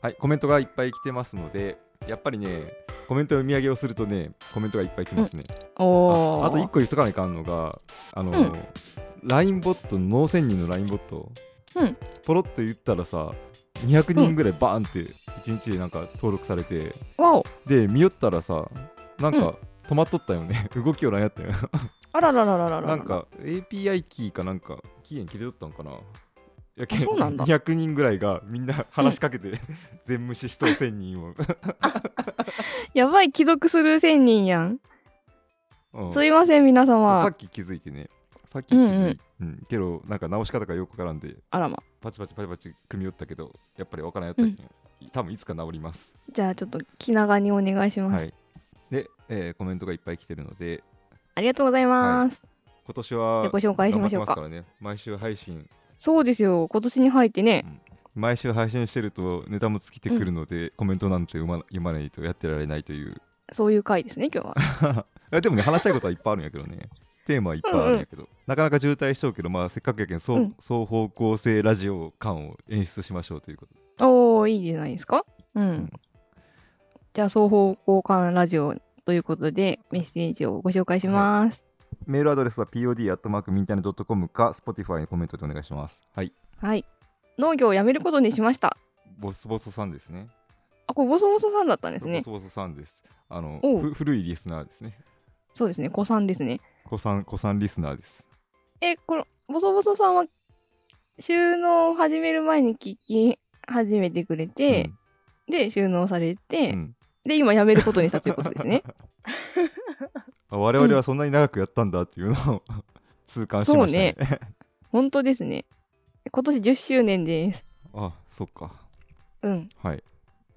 はい、コメントがいっぱい来てますので、やっぱりね、コメント読み上げをするとね、コメントがいっぱい来ますね。あと1個言っとかないかんのが、LINE ボット、脳1000人の LINE ボット、ポロッと言ったらさ、200人ぐらいバーンって1日でなんか登録されて、で、見よったらさ、なんか止まっとったよね。動きをなんやったよ。 あらららららら。 なんか API キーかなんか期限切れとったんかな。やけんそうなんだ。 200人ぐらいがみんな話しかけて、全無視しと1000人を。 やばい、既読する1000人やん。すいません、皆様。 さっき気づいてね。けど、なんか直し方がよくわからんで、 あらま。 パチパチ組み寄ったけど、やっぱりわからんやったけん、多分いつか治ります。 じゃあちょっと気長にお願いします。はい、 で、コメントがいっぱい来てるので、 ありがとうございます。 今年はじゃあご紹介しましょうか。 頑張ってますからね、毎週配信。 そうですよ、今年に入ってね。 毎週配信してるとネタも尽きてくるので、コメントなんて読まないとやってられないという。 そういう回ですね、今日は。 でもね、話したいことはいっぱいあるんやけどね。テーマはいっぱいあるんやけど、なかなか渋滞しとうけど、まあせっかくやけん、双方向性ラジオ感を演出しましょうということ。 おー、いいじゃないですか。じゃあ双方向感ラジオということでメッセージをご紹介します。 メールアドレスは pod@mintane.com か Spotify にコメントでお願いします。はい。 はい。農業をやめることにしました。 ボスボスさんですね。 あ、これボソボソさんだったんですね。 ボスボスさんです。古いリスナーですね。 そうですね、子さんですね。 子さんリスナーです。 このボソボソさんは収納を始める前に聞き始めてくれて、で収納されて、で今やめることにしたということですね。 我々はそんなに長くやったんだっていうのを痛感しましたね。 そうね。本当ですね。今年10周年です。 あ、そっか。 はい。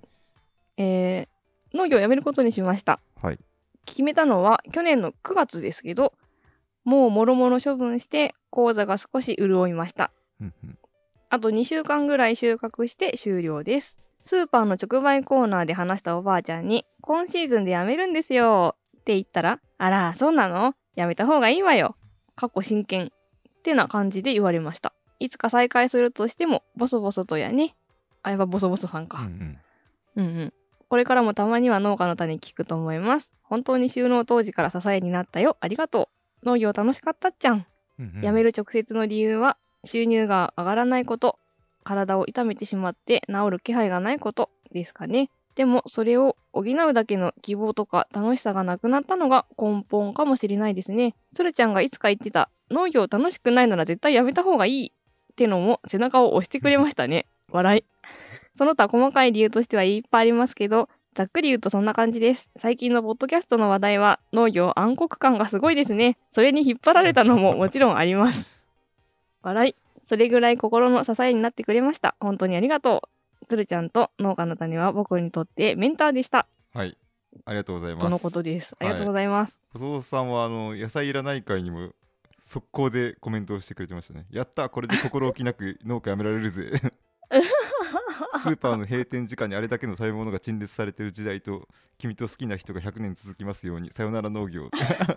農業をやめることにしました。 はい。 決めたのは去年の9月ですけど、もうもろもろ処分して口座が少し潤いました。あと2週間ぐらい収穫して終了です。スーパーの直売コーナーで話したおばあちゃんに、今シーズンでやめるんですよって言ったら、あら、そうなの？やめた方がいいわよ。かっこ真剣。ってな感じで言われました。いつか再開するとしても、ボソボソとやね。あれはボソボソさんか。これからもたまには農家の種聞くと思います。本当に収納当時から支えになったよ。ありがとう。農業楽しかったっちゃん。やめる直接の理由は、収入が上がらないこと、体を痛めてしまって治る気配がないことですかね。でもそれを補うだけの希望とか楽しさがなくなったのが根本かもしれないですね。つるちゃんがいつか言ってた農業楽しくないなら絶対やめた方がいいってのも背中を押してくれましたね。笑い。その他細かい理由としてはいっぱいありますけど、ざっくり言うとそんな感じです。最近のポッドキャストの話題は農業暗黒感がすごいですね。それに引っ張られたのももちろんあります。笑い。それぐらい心の支えになってくれました。本当にありがとう。つるちゃんと農家の種は僕にとってメンターでした。 はい。ありがとうございます。 とのことです。ありがとうございます。 細田さんは野菜いらない会にも速攻でコメントをしてくれてましたね。やった、これで心置きなく農家やめられるぜ。スーパーの閉店時間にあれだけの食べ物が陳列されている時代と、君と好きな人が100年続きますように、さよなら農業。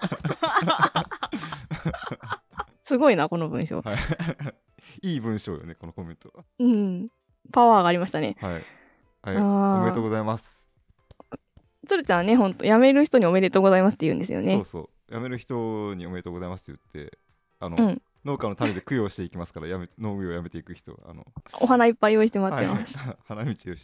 すごいなこの文章。 いい文章よね、このコメントは。 パワーがありましたね。 はい、おめでとうございます。 つるちゃんはね、ほんと辞める人におめでとうございますって言うんですよね。 そうそう、辞める人におめでとうございますって言って、農家の種で供養していきますから、農業をやめていく人、 お花いっぱい用意してもらってます。 花道をして、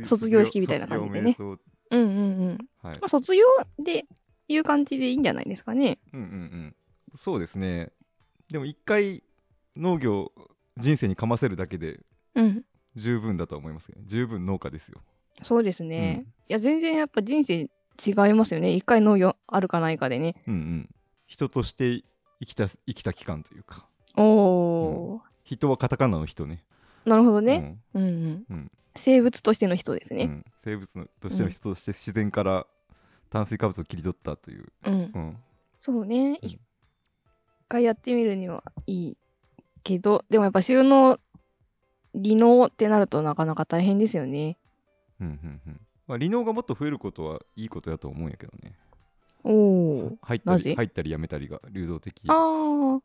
卒業式みたいな感じでね。卒業でいう感じでいいんじゃないですかね。 そうですね。でも一回農業人生にかませるだけで十分だと思いますけど、十分農家ですよ。 そうですね。いや全然やっぱ人生違いますよね。一回農業あるかないかでね。 人として生きた期間というか。人はカタカナの人ね。 なるほどね。生物としての人ですね。 生物としての人として自然から炭水化物を切り取ったという。 そうね。一回やってみるにはいいけど、でもやっぱ収納離農ってなるとなかなか大変ですよね。 離農がもっと増えることはいいことだと思うんやけどね。 入ったりやめたりが流動的。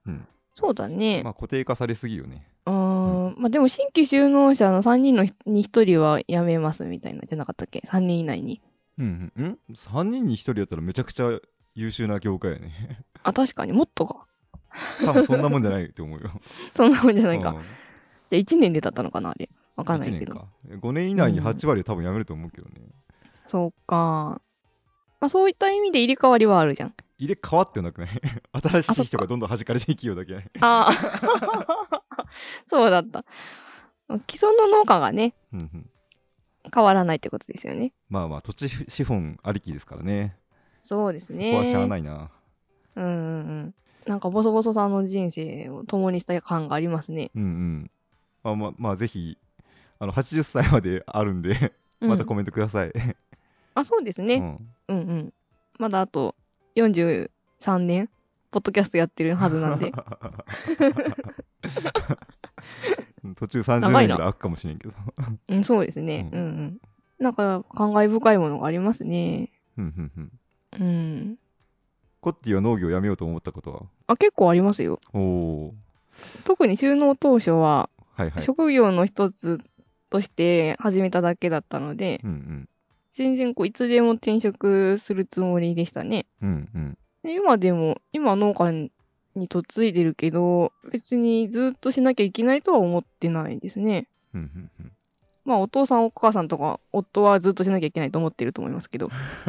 そうだね。 まあ固定化されすぎよね。 まあでも新規就農者の3人のに1人は辞めますみたいなじゃなかったっけ？ 3 人以内に。 3人に1人やったらめちゃくちゃ優秀な業界やね。 あ、確かにもっとか。 多分そんなもんじゃないと思うよ。 そんなもんじゃないか。じゃあ1年でだったのかなあれ。わかんないけど。 1年か。5年以内に8割は多分辞めると思うけどね。 そうか。まあそういった意味で入れ替わりはあるじゃん。 入れ替わってなくない新しい人がどんどん弾かれていきようだけやね。 ああ。そうだった。既存の農家がね、変わらないってことですよね。 まあまあ土地資本ありきですからね。 そうですね。 そこはしゃあないな。 なんかボソボソさんの人生を共にした感がありますね。 まあぜひ80歳まであるんでまたコメントください。 あ、そうですね。まだあと43年ポッドキャストやってるはずなんで。 途中30年ぐらい空くかもしれんけど。 そうですね。なんか感慨深いものがありますね。 コッティは農業をやめようと思ったことは？結構ありますよ。特に就農当初は、職業の一つとして始めただけだったので、全然いつでも転職するつもりでしたね。で今農家に嫁いでるけど、別にずっとしなきゃいけないとは思ってないですね。まあお父さんお母さんとか夫はずっとしなきゃいけないと思ってると思いますけど。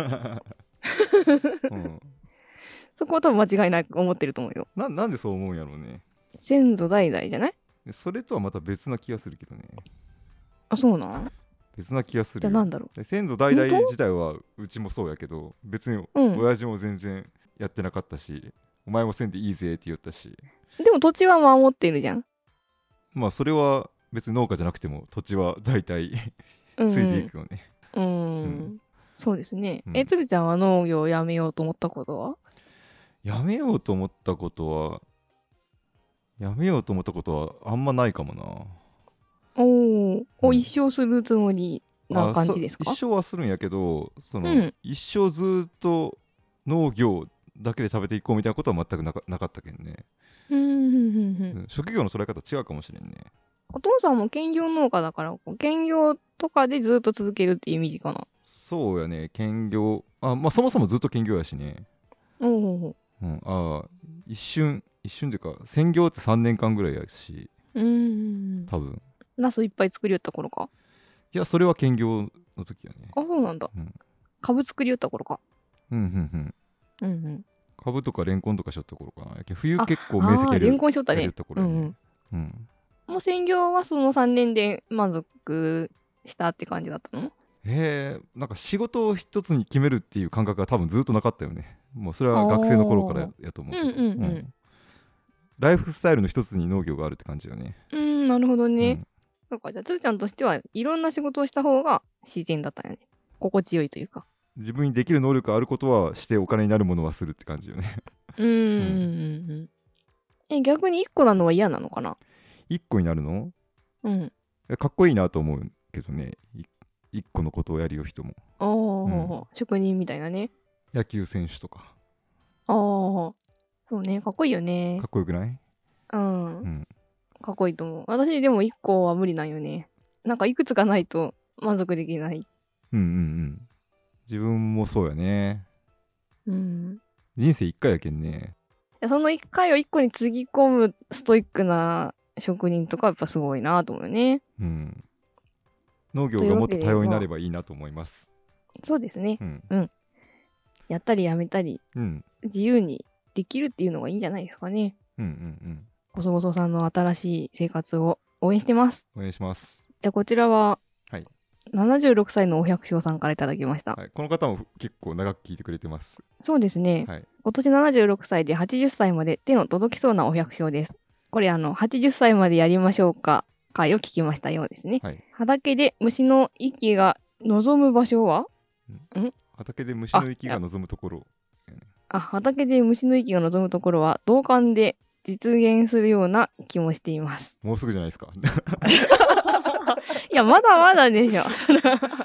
そこは多分間違いなく思ってると思うよ。 なんでそう思うんやろうね。 先祖代々じゃない？ それとはまた別な気がするけどね。 あ、そうなん？ 別な気がする。 じゃあなんだろう。 先祖代々自体はうちもそうやけど、別に親父も全然やってなかったし、お前もせんでいいぜって言ったし。 でも土地は守ってるじゃん。 まあそれは別に農家じゃなくても土地は大体ついていくよね。 そうですね。つるちゃんは農業をやめようと思ったことは？ やめようと思ったことはあんまないかもな。 一生するつもりな感じですか？ 一生はするんやけど、一生ずっと農業だけで食べていこうみたいなことは全くなかったけんね。職業の捉え方違うかもしれんね。 お父さんも兼業農家だから兼業とかでずっと続けるっていうイメージかな。 そうやね。兼業まあそもそもずっと兼業やしね。一瞬っていうか専業って3年間ぐらいやし、多分ナスいっぱい作りよった頃か。 いやそれは兼業の時やね。 あ、そうなんだ。株作りよった頃か。 株とかレンコンとかしょった頃かな。冬結構面積やるレンコンしょったね。もう専業はその3年で満足したって感じだったの？ なんか仕事を一つに決めるっていう感覚が多分ずっとなかったよね。もうそれは学生の頃からやと思うけど、ライフスタイルの一つに農業があるって感じよね。 なるほどね。そうか、じゃあつるちゃんとしてはいろんな仕事をした方が自然だったよね。心地よいというか。 自分にできる能力があることはしてお金になるものはするって感じよね。 逆に1個なのは嫌なのかな ？1個になるの？かっこいいなと思うけどね。1個のことをやるよ人も。 職人みたいなね。 野球選手とか。 そうね、かっこいいよね。 かっこよくない？ かっこいいと思う。私でも1個は無理なんよね。なんかいくつかないと満足できない。 自分もそうやね。人生1回やけんね。 その1回を1個につぎ込むストイックな職人とかやっぱすごいなと思うよね。 農業がもっと多様になればいいなと思います。 そうですね。やったりやめたり、自由にできるっていうのがいいんじゃないですかね。ボソボソさんの新しい生活を応援してます。 お願いします。 じゃあこちらは、76歳のお百姓さんからいただきました。 この方も結構長く聞いてくれてます。 そうですね。今年76歳で80歳まで手の届きそうなお百姓です。これ80歳までやりましょうか回を聞きましたようですね。畑で虫の息が望む場所は？ 畑で虫の息が望むところ。 畑で虫の息が望むところは同感で実現するような気もしています。 もうすぐじゃないですか。 いや、まだまだでしょ。い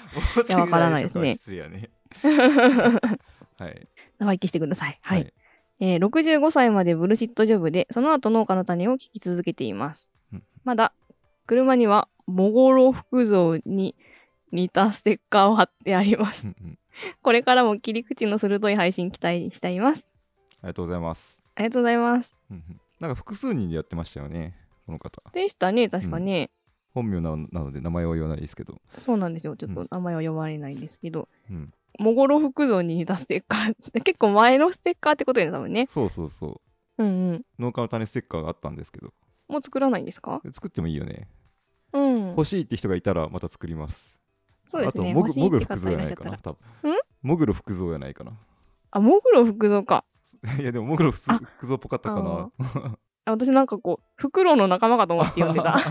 や、わからないですね。 失礼やね。 生意気してください。 65歳までブルシットジョブで、その後農家の種を聞き続けています。まだ、車には、モゴロ福蔵に似たステッカーを貼ってあります。これからも切り口の鋭い配信期待しています。 ありがとうございます。 ありがとうございます。 なんか複数人でやってましたよね、この方。 でしたね、確かね。 本名なので名前は言わないですけど。 そうなんですよ。ちょっと名前は読まれないんですけど。モゴロ福蔵に似たステッカー。結構前のステッカーってことですもんね。 そうそうそう。農家の種ステッカーがあったんですけど。 もう作らないんですか？ 作ってもいいよね。欲しいって人がいたらまた作ります。 そうですね。 あとモグロ福蔵やないかな、多分。モグロ福蔵やないかな。 あ、モグロ福蔵か。 いやでもモグロ福蔵っぽかったかな。 私なんかこうフクロウの仲間かと思って呼んでた。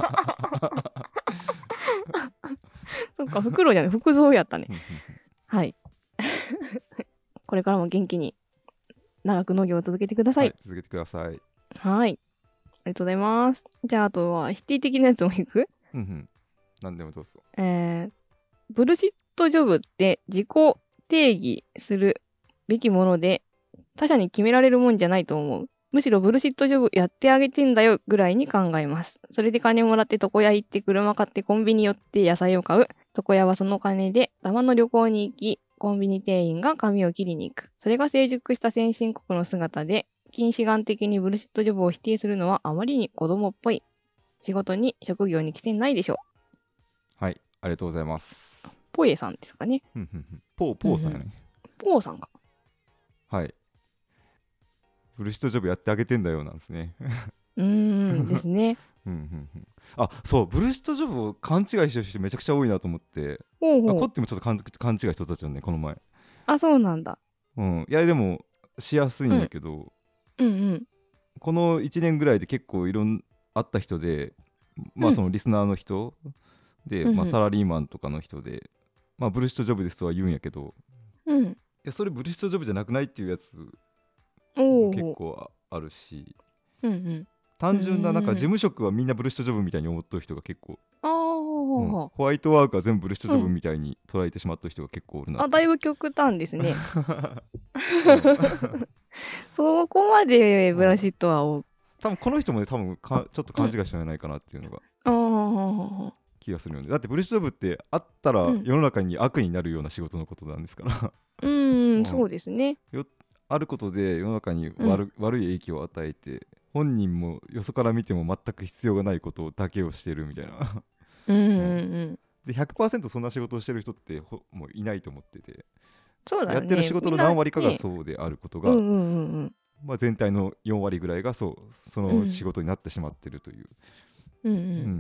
そっか、フクロウじゃない、福蔵やったね。はい。これからも元気に長く農業を続けてください。 続けてください。 はい。ありがとうございます。じゃあ、あとは否定的なやつもいく？ 何でもどうぞ。 ブルシットジョブって自己定義するべきもので、他者に決められるもんじゃないと思う。むしろブルシットジョブやってあげてんだよぐらいに考えます。それで金もらって床屋行って車買ってコンビニ寄って野菜を買う。床屋はその金で玉の旅行に行き、コンビニ店員が髪を切りに行く。それが成熟した先進国の姿で、近視眼的にブルシットジョブを否定するのはあまりに子供っぽい。仕事に職業に規制ないでしょう。はい、ありがとうございます。 ポエさんですかね。 ポーさんやね。 ポーさんか。 はい。ブルシットジョブやってあげてんだよなんですね。 ですね。 あ、そう、ブルシットジョブを勘違いしてる人めちゃくちゃ多いなと思って。コッティもちょっと勘違いしとったじゃんね、この前。 あ、そうなんだ。 いやでもしやすいんやけど、この1年ぐらいで結構いろんあった人で、まあそのリスナーの人で、サラリーマンとかの人で、ブルシットジョブですとは言うんやけど、いやそれブルシットジョブじゃなくないっていうやつ結構あるし、単純ななんか事務職はみんなブルシットジョブみたいに思っとる人が結構、ホワイトワークは全部ブルシットジョブみたいに捉えてしまった人が結構おるな。 だいぶ極端ですね。そこまでブルシットは多分この人もね、多分ちょっと勘違いしたんじゃないかなっていうのが気がするよね。だってブルシットジョブってあったら世の中に悪になるような仕事のことなんですから。 そうですね。 あることで世の中に悪い影響を与えて、本人もよそから見ても全く必要がないことだけをしてるみたいな。で 100% そんな仕事をしてる人ってもういないと思ってて、 そうだね、 やってる仕事の何割かがそうであることが、全体の4割ぐらいがその仕事になってしまってるという、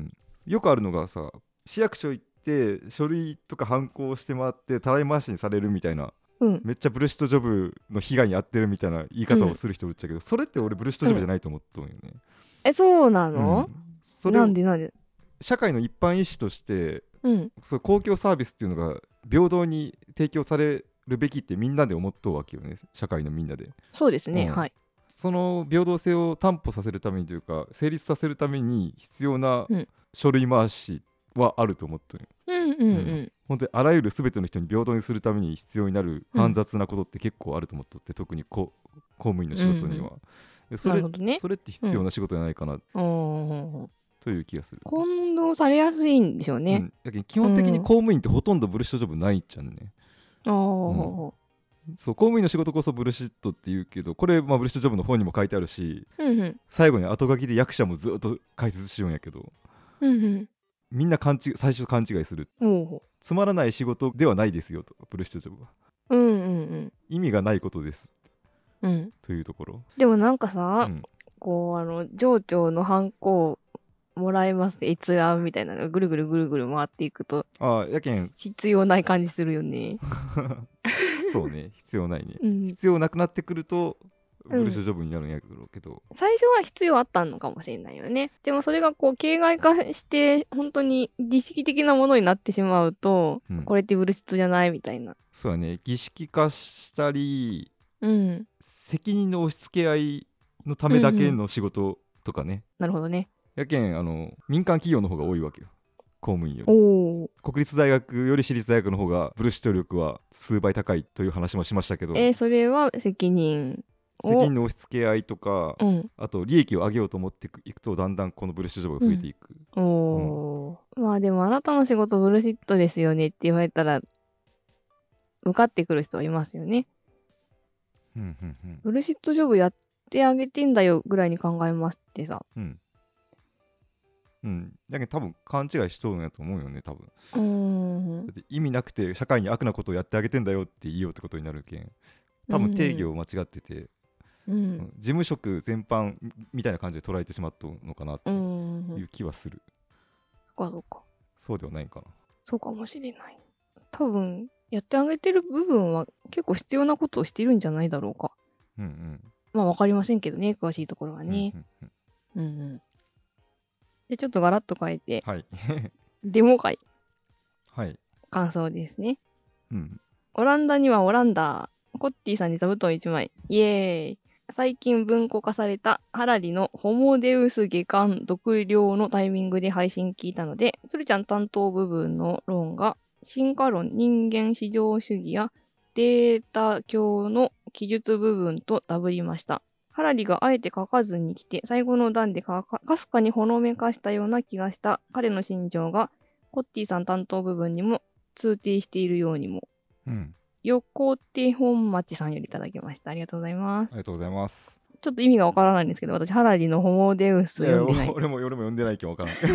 よくあるのがさ、市役所行って書類とか反抗してもらってたらい回しにされるみたいな、めっちゃブルシットジョブの被害に遭ってるみたいな言い方をする人いるっちゃけど、それって俺ブルシットジョブじゃないと思っとんよね。 そうなの？ それなんで社会の一般意思として、そう公共サービスっていうのが平等に提供されるべきってみんなで思っとうわけよね、社会のみんなで。 そうですね、はい。 その平等性を担保させるためにというか成立させるために必要な書類回しはあると思ってる。本当にあらゆる全ての人に平等にするために必要になる煩雑なことって結構あると思っとって、特に公務員の仕事には、それって必要な仕事じゃないかな、という気がする。 混同されやすいんでしょうね。 だけど基本的に公務員ってほとんどブルシットジョブないっちゃうね。そう、公務員の仕事こそブルシットっていうけど、これブルシットジョブの本にも書いてあるし、最後に後書きで役者もずっと解説しようんやけど、みんな最初勘違いする。つまらない仕事ではないですよと、ブルシットジョブは。意味がないことです、というところ。 でもなんかさ、こう上長のハンコもらえます閲覧みたいなのがぐるぐるぐるぐる回っていくと、 やけん必要ない感じするよね。 そうね、必要ないね、必要なくなってくるとブルシットジョブになるんやけど、 最初は必要あったのかもしれないよね。でもそれがこう形骸化して本当に儀式的なものになってしまうと、これってブルシットじゃないみたいな。 そうだね、儀式化したり、責任の押し付け合いのためだけの仕事とかね。 なるほどね。 やけん民間企業の方が多いわけよ、公務員より。国立大学より私立大学の方がブルシット力は数倍高いという話もしましたけど、 それは責任責任の押し付け合いとか、あと利益を上げようと思っていくとだんだんこのブルシットジョブが増えていく、 まあでもあなたの仕事ブルシットですよねって言われたら向かってくる人はいますよね。ブルシットジョブやってあげてんだよぐらいに考えますってさ。 だけど多分勘違いしそうなんやと思うよね多分。だって意味なくて社会に悪なことをやってあげてんだよって言いようってことになるけん多分定義を間違ってて、事務職全般みたいな感じで捉えてしまったのかなっていう気はする。 そうか。 そうではないかな。 そうかもしれない。多分やってあげてる部分は結構必要なことをしてるんじゃないだろうか。まあ分かりませんけどね、詳しいところはね。でちょっとガラッと変えて、デモ会、感想ですね。オランダにはオランダ、コッティさんに座布団1枚、イエーイ。最近文庫化されたハラリのホモデウス下巻読了のタイミングで配信聞いたので、それちゃん担当部分の論が進化論、人間至上主義やデータ教の記述部分とダブりました。ハラリがあえて書かずに来て、最後の段でかすかにほのめかしたような気がした彼の心情が、コッティさん担当部分にも通底しているようにも。横手本町さんよりいただきました。ありがとうございます。 ありがとうございます。 ちょっと意味がわからないんですけど、私、ハラリのホモデウス読んでない。 俺も読んでないけどわからん。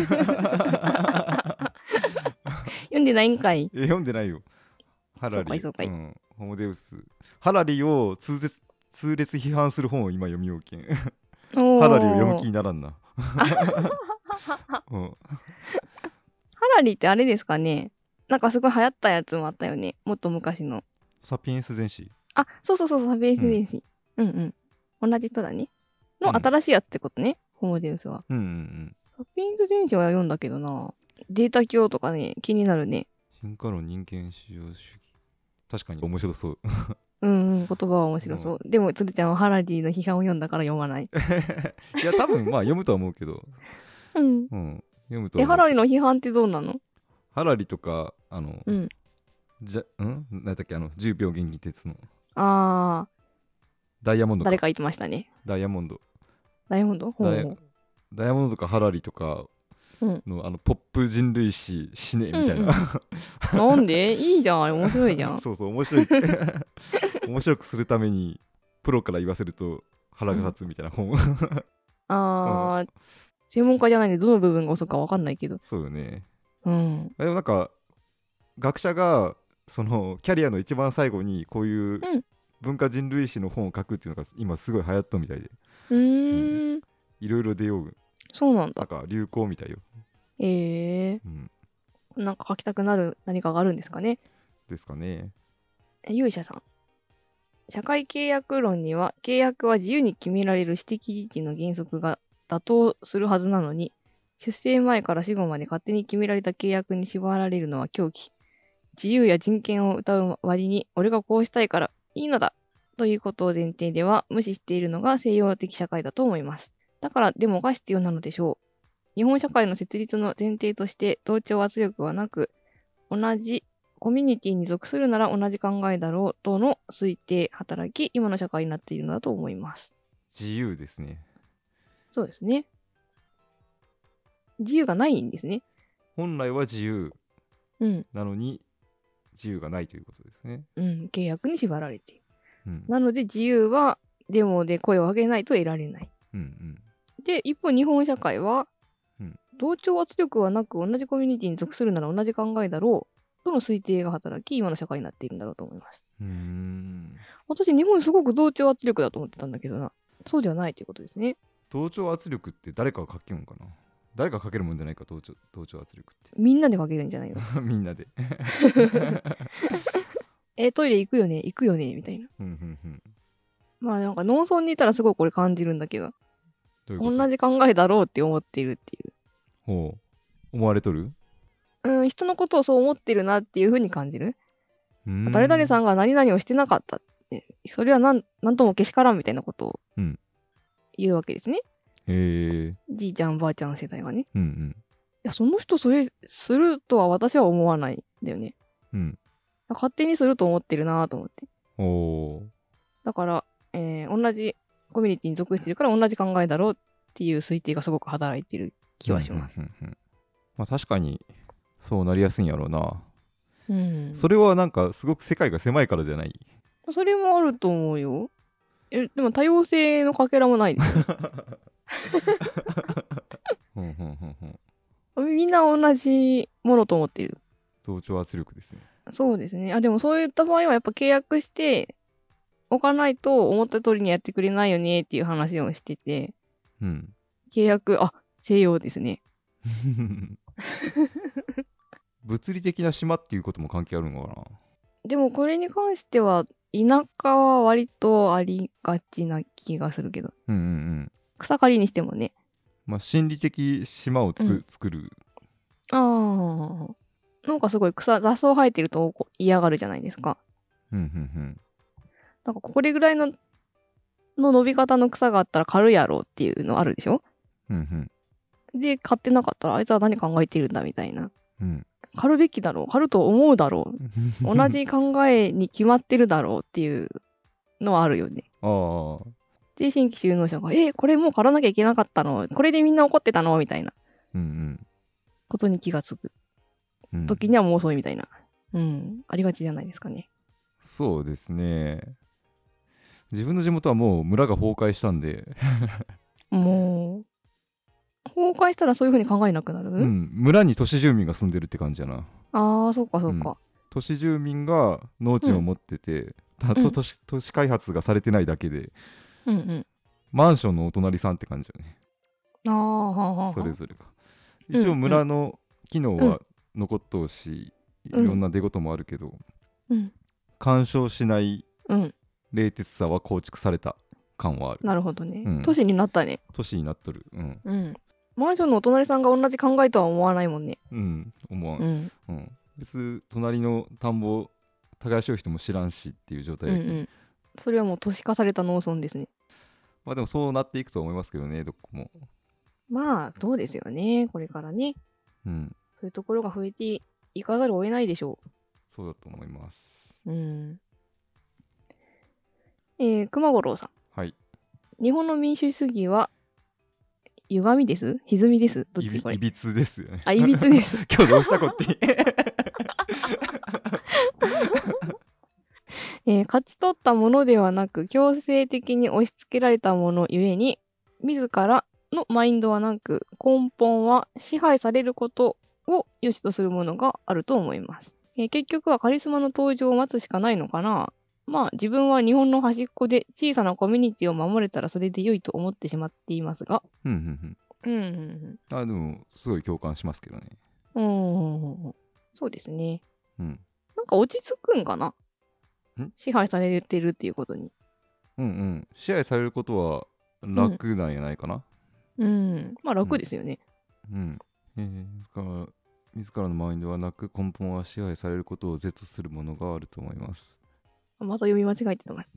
読んでないんかい。 読んでないよ。ハラリ、ホモデウス。ハラリを痛烈批判する本を今読みようけん。ハラリを読む気にならんな。ハラリってあれですかね。なんかすごい流行ったやつもあったよね。もっと昔の。 サピエンス全史。 そう、サピエンス全史。同じ人だね。の新しいやつってことね。ホモデウスは。サピエンス全史は読んだけどな。データ教とかね、気になるね。 進化論、人間至上主義。確かに面白そう。 言葉は面白そう。でも、つるちゃんはハラリの批判を読んだから読まない。 いや、多分まあ読むとは思うけど。読むと。 ハラリの批判ってどうなの？ ハラリとか、なんだっけ、10秒元気鉄の。ダイヤモンドか。 誰か言ってましたね。 ダイヤモンドとかハラリとかの、ポップ人類史死ねみたいな。 なんで？いいじゃん、あれ面白いじゃん。 そう、面白い。面白くするために、プロから言わせると腹が立つみたいな本。 専門家じゃないんで、どの部分が遅くか分かんないけど。 そうよね。でもなんか、学者が、そのキャリアの一番最後にこういう文化人類史の本を書くっていうのが今すごい流行ったみたいで、いろいろ出よう。 そうなんだ。 なんか流行みたいよ。 なんか書きたくなる何かがあるんですかね。勇者さん。社会契約論には契約は自由に決められる私的自治の原則が妥当するはずなのに、出生前から死後まで勝手に決められた契約に縛られるのは狂気。自由や人権を謳う割に、俺がこうしたいからいいのだということを前提では無視しているのが西洋的社会だと思います。だからデモが必要なのでしょう。日本社会の設立の前提として同調圧力はなく、同じコミュニティに属するなら同じ考えだろうとの推定働き、今の社会になっているのだと思います。 自由ですね。 そうですね。自由がないんですね。 本来は自由なのに、自由がないということですね。 契約に縛られている。なので自由はデモで声を上げないと得られない。で、一方日本社会は、同調圧力はなく同じコミュニティに属するなら同じ考えだろうとの推定が働き、今の社会になっているんだろうと思います。私、日本すごく同調圧力だと思ってたんだけどな。そうではないということですね。 同調圧力って誰かがかけるのかな？誰がかけるもんじゃないか、同調圧力って。 みんなでかけるんじゃないの？ みんなで。 トイレ行くよねみたいな。まあなんか農村にいたらすごいこれ感じるんだけど、同じ考えだろうって思っているっていう。 思われとる？ 人のことをそう思ってるなっていう風に感じる。誰々さんが何々をしてなかったって、それはなんともけしからんみたいなことを言うわけですね。じいちゃんばあちゃんの世代がね。いや、その人それするとは私は思わないんだよね。勝手にすると思ってるなと思って。だから同じコミュニティに属してるから同じ考えだろうっていう推定がすごく働いてる気はします。 まあ確かにそうなりやすいんやろうな。 うん。 それはなんかすごく世界が狭いからじゃない？ それもあると思うよ。でも多様性のかけらもないですよ。みんな同じものと思っている。 同調圧力ですね。 そうですね。でもそういった場合はやっぱ契約しておかないと思った通りにやってくれないよねっていう話をしてて、契約、西洋ですね。 物理的な島っていうことも関係あるのかな。 でもこれに関しては田舎は割とありがちな気がするけど、草刈りにしてもね。 まあ心理的島を作る。 なんかすごい雑草生えてると嫌がるじゃないですか。なんかこれぐらいの伸び方の草があったら刈るやろうっていうのあるでしょ。で刈ってなかったらあいつは何考えてるんだみたいな。刈るべきだろう、刈ると思うだろう同じ考えに決まってるだろうっていうのはあるよね。で新規就農者がこれもう刈らなきゃいけなかったの、これでみんな怒ってたのみたいなことに気がつく時にはもう遅いみたいな、ありがちじゃないですかね。 そうですね。自分の地元はもう村が崩壊したんでもう崩壊したらそういう風に考えなくなる？ 村に都市住民が住んでるって感じやな。 そうかそうか、 都市住民が農地を持ってて、都市開発がされてないだけで、マンションのお隣さんって感じよね。それぞれが一応村の機能は残っとうし、いろんな出事もあるけど、干渉しない冷徹さは構築された感はある。 なるほどね、都市になったね。 都市になっとる。 マンションのお隣さんが同じ考えとは思わないもんね。 思わん。別隣の田んぼ耕しよう人も知らんしっていう状態だけど、 それはもう都市化された農村ですね。 まあでもそうなっていくと思いますけどね、どこも。 まあそうですよね、これからね。そういうところが増えていかざるを得ないでしょう。 そうだと思います。 熊五郎さん。 はい。 日本の民主主義は歪みです？歪みです？どっちこれ？ いびつですよね。 いびつです。 今日どうしたこって勝ち取ったものではなく強制的に押し付けられたものゆえに自らのマインドはなく根本は支配されることを良しとするものがあると思います。結局はカリスマの登場を待つしかないのかな。まあ自分は日本の端っこで小さなコミュニティを守れたらそれで良いと思ってしまっていますが。でもすごい共感しますけどね。 そうですね。なんか落ち着くんかな。支配されてるっていうことに。 支配されることは楽なんやないかな。 まあ楽ですよね。 自らのマインドはなく根本は支配されることを是とするものがあると思います。 また読み間違えてたな。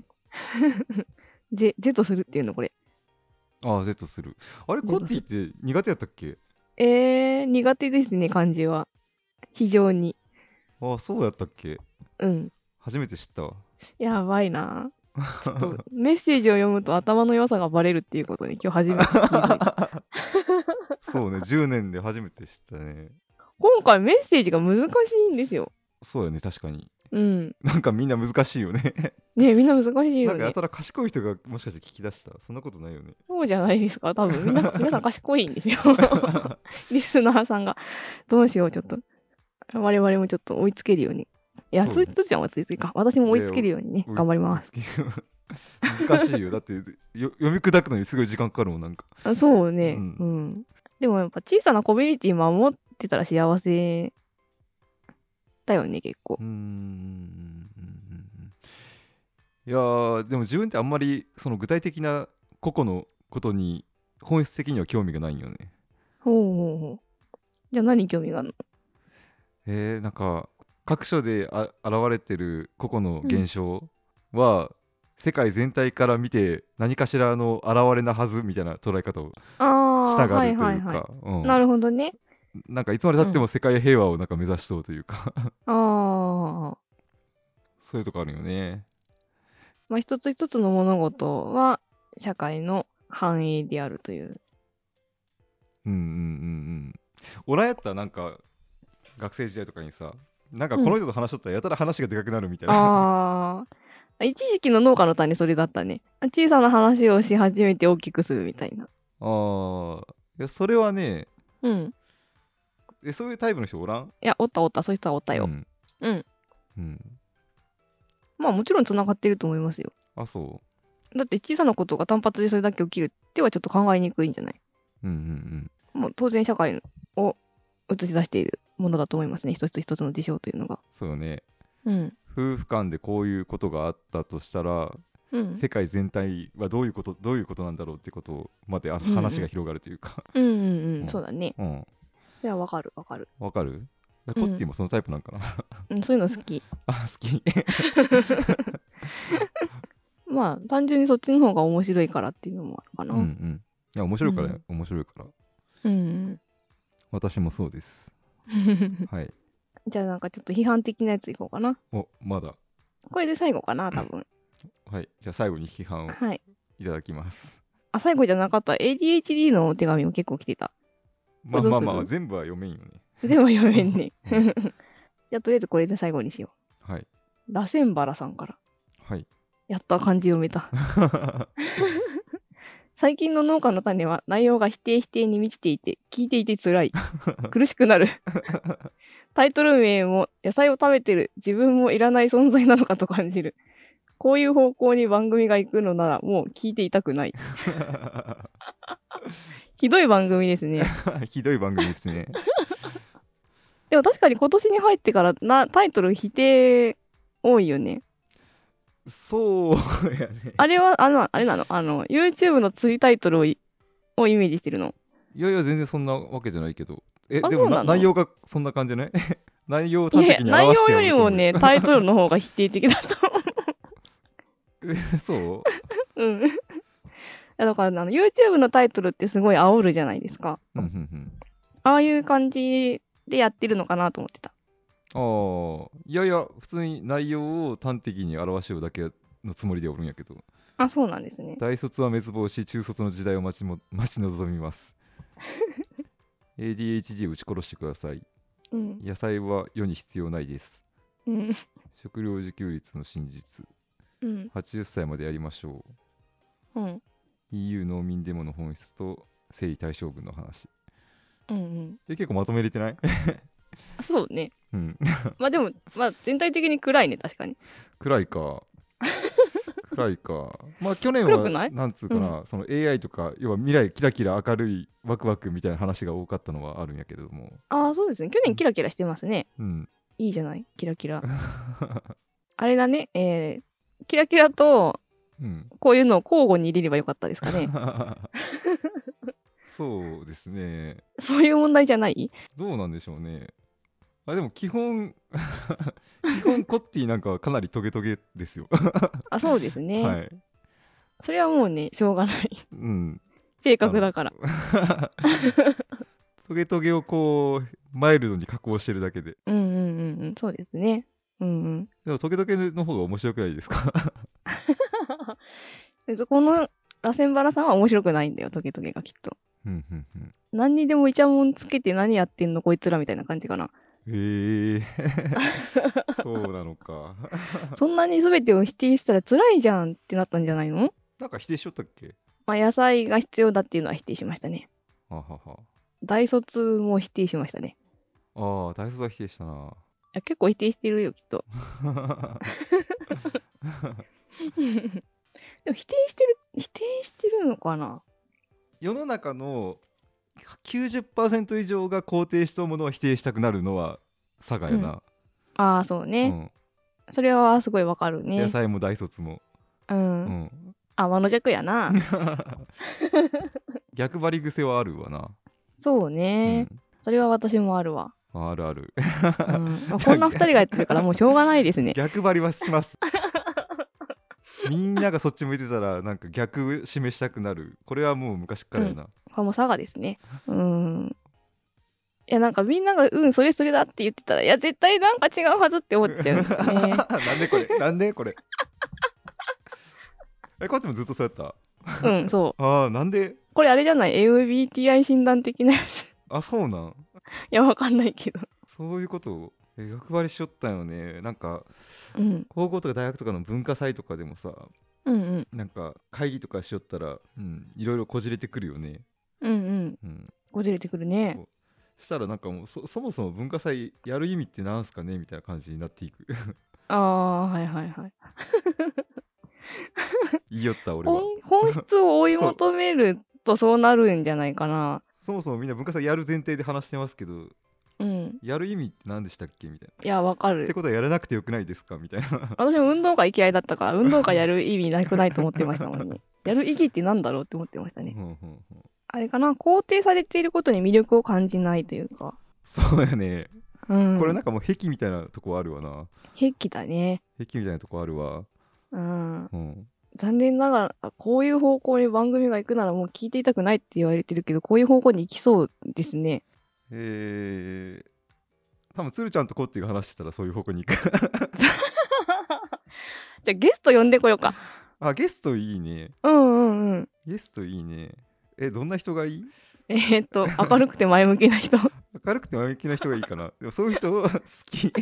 是とするっていうのこれ。 是とする。あれコッティって苦手やったっけ？ 苦手ですね、漢字は。非常に。 そうやったっけ？初めて知ったわ。 やばいな。ちょっとメッセージを読むと頭の良さがバレるっていうことに今日初めて気づいた。 そうね、10年で初めて知ったね。 今回メッセージが難しいんですよ。 そうやね、確かに。なんかみんな難しいよね。 みんな難しいよね。 なんかやたら賢い人がもしかして聞き出した。そんなことないよね。 そうじゃないですか、多分皆さん賢いんですよ。リスナーさんが。どうしよう、ちょっと。我々もちょっと追いつけるように。いや、そういう人じゃん、追いつけるか。私も追いつけるようにね、頑張ります。 難しいよ。だって読み砕くのにすごい時間かかるもん、なんか。 そうね。でもやっぱ小さなコミュニティ守ってたら幸せだよね、結構。 いやー、でも自分ってあんまりその具体的な個々のことに本質的には興味がないんよね。 じゃあ何興味があるの？なんか各所で現れてる個々の現象は、世界全体から見て何かしらの現れなはずみたいな捉え方をしたがるというか。 なるほどね。 なんかいつまでたっても世界平和をなんか目指しそうというかそういうとこあるよね。 まあ、一つ一つの物事は社会の繁栄であるという。 俺やったらなんか学生時代とかにさ、なんかこの人と話しとったらやたら話がでかくなるみたいな、 一時期の農家の種それだったね。小さな話をし始めて大きくするみたいな。 いやそれはね、そういうタイプの人おらん？ いや、おったそういう人はおったよ。まあもちろんつながってると思いますよ。 あ、そう。 だって小さなことが単発でそれだけ起きるってはちょっと考えにくいんじゃない？もう当然社会を映し出しているものだと思いますね。一つ一つの事象というのが。 そうよね。夫婦間でこういうことがあったとしたら、世界全体はどういうことなんだろうってことまで話が広がるというか。 そうだね。いや、わかる。 コッティもそのタイプなんかな。 そういうの好き。 好き。 まあ単純にそっちの方が面白いからっていうのもあるかな。 いや面白いから。私もそうです。はい。 じゃあなんかちょっと批判的なやついこうかな。 まだ。 これで最後かな、多分。 はい。じゃあ最後に批判をいただきます。 最後じゃなかった。ADHD のお手紙も結構来てた。 まあ全部は読めんよね。 全部は読めんね。じゃあとりあえずこれで最後にしよう。はい。 ラセンバラさんから。 はい。 やっと漢字読めた。最近の農家の種は内容が否定に満ちていて聞いていて辛い。苦しくなる。タイトル名も野菜を食べてる自分もいらない存在なのかと感じる。こういう方向に番組が行くのならもう聞いていたくない。ひどい番組ですね。 ひどい番組ですね。 でも確かに今年に入ってからタイトル否定多いよね。 そうやね。 あれはあれなのYouTube の釣りタイトルをイメージしてるの？ いや全然そんなわけじゃないけど。でも内容がそんな感じじゃない？内容を端的に表して内容よりもねタイトルの方が否定的だと思う。そう？ だからYouTube のタイトルってすごい煽るじゃないですか。ああいう感じでやってるのかなと思ってた。 いや普通に内容を端的に表しようだけのつもりでおるんやけど。 そうなんですね。 大卒は滅亡し中卒の時代を待ち望みます。ADHD を撃ち殺してください。野菜は世に必要ないです。食料自給率の真実。80歳までやりましょう。EU 農民デモの本質と征夷大将軍の話。結構まとめれてない？ そうね。まあでも全体的に暗いね。確かに暗いか。まあ去年はなんつうかな、その AI とか要は未来キラキラ明るいワクワクみたいな話が多かったのはあるんやけれども。 そうですね。去年キラキラしてますね。いいじゃないキラキラ。あれだね。キラキラとこういうのを交互に入れればよかったですかね。 そうですね。 そういう問題じゃない？ どうなんでしょうね。でも基本コッティなんかはかなりトゲトゲですよ。 そうですね。それはもうねしょうがない。性格だから。 トゲトゲをこうマイルドに加工してるだけで。 そうですね。でもトゲトゲの方が面白くないですか？ このラセンバラさんは面白くないんだよ、トゲトゲがきっと。何にでもイチャモンつけて何やってんのこいつらみたいな感じかな。 そうなのか。 そんなに全てを否定したら辛いじゃんってなったんじゃないの？ なんか否定しとったっけ？ 野菜が必要だっていうのは否定しましたね。大卒も否定しましたね。 大卒は否定したな。 結構否定してるよきっと。でも否定してるのかな。 世の中の 90% 以上が肯定したものは否定したくなるのは佐賀やな。 そうね、それはすごいわかるね。 野菜も大卒も天の弱やな。 逆張り癖はあるわな。 そうね、それは私もあるわ。 ある。 こんな2人がやってるからもうしょうがないですね。 逆張りはします。みんながそっち向いてたらなんか逆示したくなる。これはもう昔からやな。 もう佐賀ですね。いやなんかみんながそれだって言ってたらいや絶対なんか違うはずって思っちゃう、ね。 なんでこれかつてもずっとそうやった？ うん、そう。ああ、なんで？ これあれじゃない？ MBTI 診断的なやつ。 あ、そうなん。いや、わかんないけど。 そういうことを欲張りしよったんよね。なんか、高校とか大学とかの文化祭とかでもさ、なんか会議とかしよったら、いろいろこじれてくるよね。 こじれてくるね。 したらなんかもう そもそも文化祭やる意味ってなんすかねみたいな感じになっていく。 ああ、はい。 言いよった俺は。 本質を追い求めるとそうなるんじゃないかな。 そもそもみんな文化祭やる前提で話してますけど、やる意味って何でしたっけみたいな。 いや、わかる。 ってことはやらなくてよくないですかみたいな。 私も運動会嫌いだったから、運動会やる意味なくないと思ってましたもんね。やる意義ってなんだろうって思ってましたね。あれかな、肯定されていることに魅力を感じないというか。 そうやね。これなんかもう癖みたいなとこあるわな。 癖だね。 癖みたいなとこあるわ。 残念ながらこういう方向に番組が行くならもう聞いていたくないって言われてるけど、こういう方向に行きそうですね。 多分つるちゃんとコッティが話してたらそういう方向に行く。 じゃあゲスト呼んでこようか。 あ、ゲストいいね。ゲストいいね。どんな人がいい？ 明るくて前向きな人。 明るくて前向きな人がいいかな。でもそういう人好き。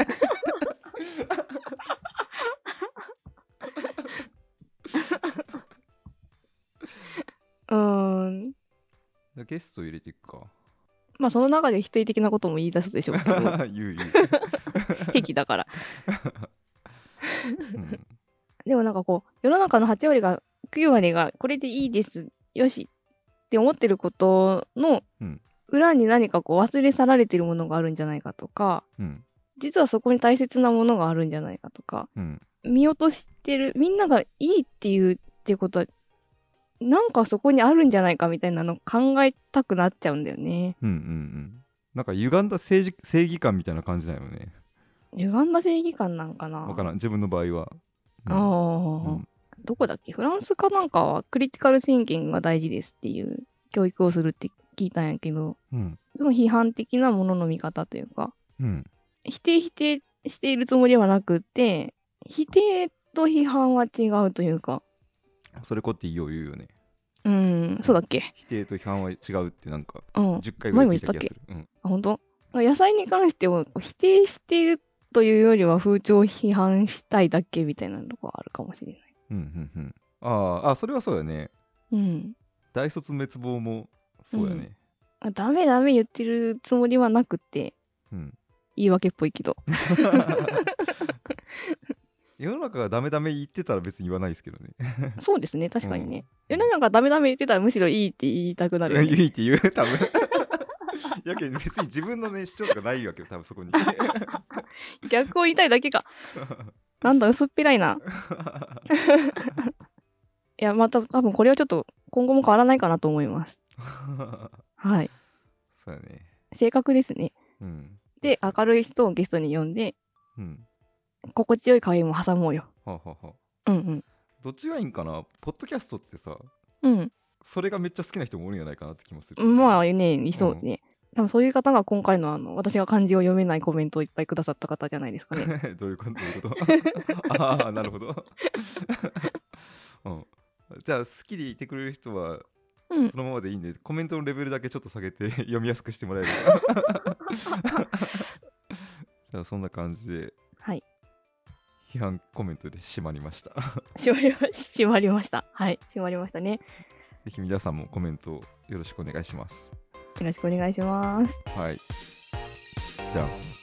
ゲスト入れていくか。 まあその中で否定的なことも言い出すでしょうけど。 言う。 癖だから。でもなんかこう世の中の8割が9割がこれでいいですよしって思ってることの裏に何かこう忘れ去られてるものがあるんじゃないかとか、実はそこに大切なものがあるんじゃないかとか、見落としてる、みんながいいっていうってことはなんかそこにあるんじゃないかみたいなの考えたくなっちゃうんだよね。 なんか歪んだ正義感みたいな感じだよね。 歪んだ正義感なんかな。 わからん、自分の場合は。 どこだっけ、フランスかなんかはクリティカルシンキングが大事ですっていう教育をするって聞いたんやけど、その批判的なものの見方というか、否定しているつもりはなくて、否定と批判は違うというか。 それこってよう言うよね。 そうだっけ。 否定と批判は違うってなんか10回ぐらい聞いた気がする。 本当？野菜に関しては否定しているというよりは風潮を批判したいだけみたいなとこはあるかもしれない。 それはそうやね。大卒滅亡もそうやね。 ダメ言ってるつもりはなくて、言い訳っぽいけど。 世の中がダメ言ってたら別に言わないですけどね。 そうですね、確かにね。世の中がダメ言ってたらむしろいいって言いたくなるよね。 いいって言う多分。やけど別に自分のね主張とかないわけよ、多分そこに。 逆を言いたいだけか。なんだ薄っぺらいな。いや、また多分これはちょっと今後も変わらないかなと思います。はい。 そうやね。 正確ですね。で、明るい人をゲストに呼んで、心地よい会話も挟もうよ。 どっちがいいんかな。ポッドキャストってさ、それがめっちゃ好きな人もおるんじゃないかなって気もする。 まあね、いそうね。多分そういう方が今回の私が漢字を読めないコメントをいっぱいくださった方じゃないですかね。 どういうことああ、なるほど。じゃあ好きでいてくれる人はそのままでいいんで、コメントのレベルだけちょっと下げて読みやすくしてもらえるか。じゃあそんな感じで、批判コメントで締まりました。 締まりました。はい、締まりましたね。 ぜひ皆さんもコメントよろしくお願いします。 よろしくお願いします。 はい。じゃあ。